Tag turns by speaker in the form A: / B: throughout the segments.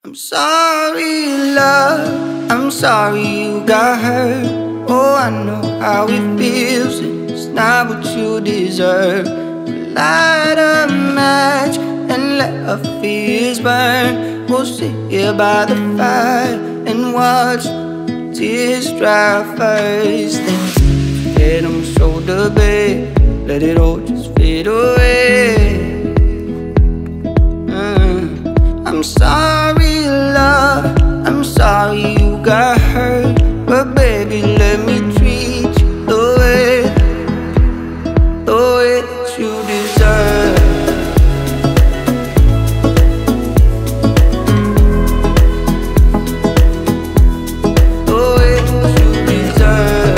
A: I'm sorry, love, I'm sorry you got hurt. Oh, I know how it feels, and it's not what you deserve. Light a match and let our fears burn. We'll sit here by the fire and watch tears dry first. Then head on my shoulder, babe, let it all just fade away. I'm sorry, love, I'm sorry you got hurt, but baby, let me treat you the way that you deserve. The way that you deserve.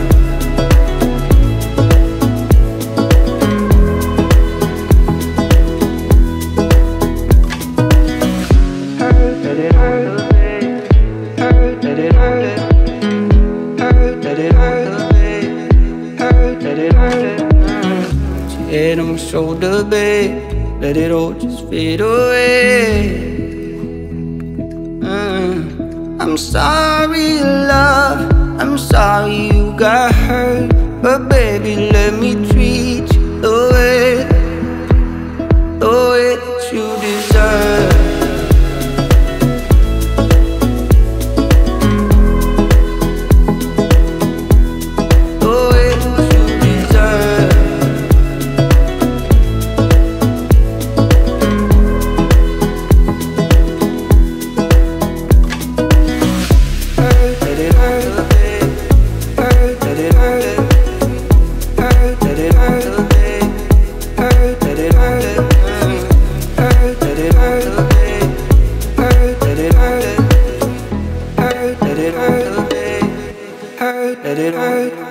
A: Let it hurt, let it hurt, let it hurt, let it hurt. Put your head on my shoulder, babe, let it all just fade away. I'm sorry, love, I'm sorry you got hurt, but baby, let me treat you the way that you deserve. Let it hurt.